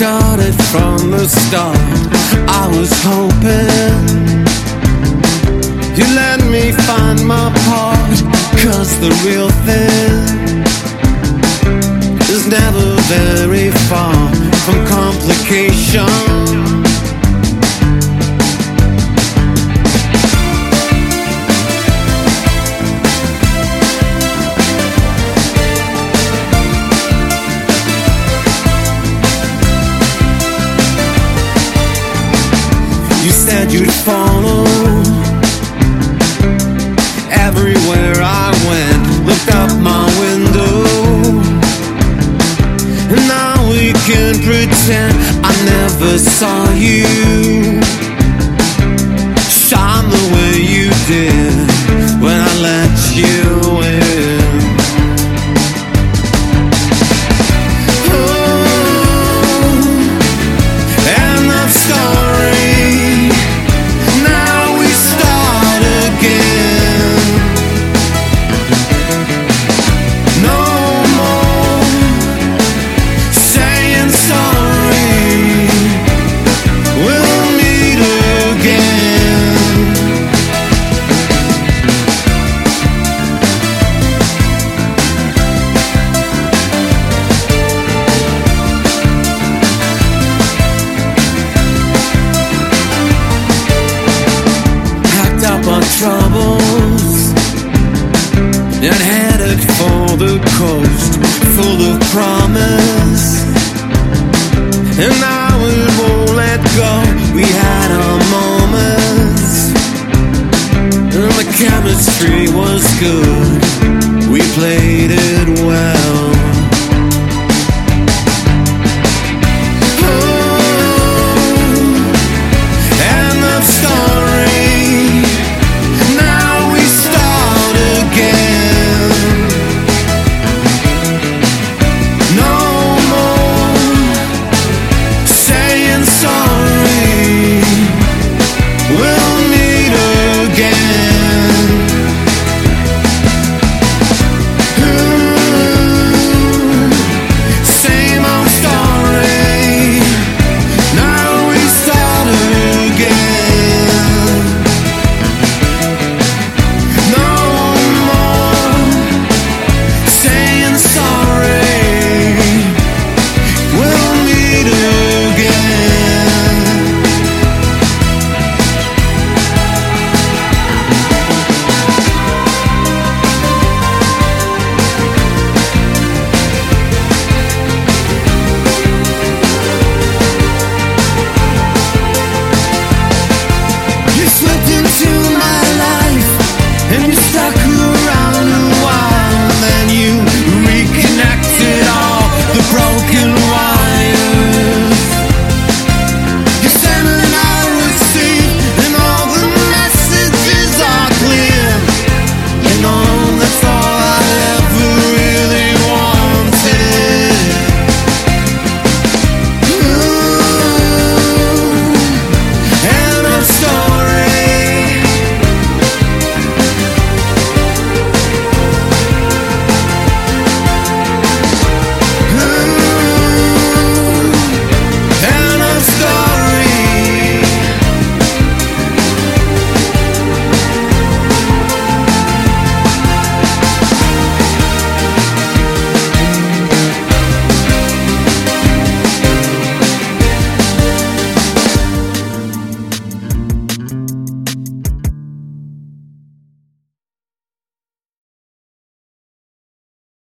started from the start. I was hoping you let me find my part, 'cause the real thing is never very far from complication. You said you'd follow everywhere I went, looked out my window, and now we can pretend I never saw you shine the way you did when I let you in. Troubles and headed for the coast, full of promise, and now we won't let go. We had our moments, and the chemistry was good. We played it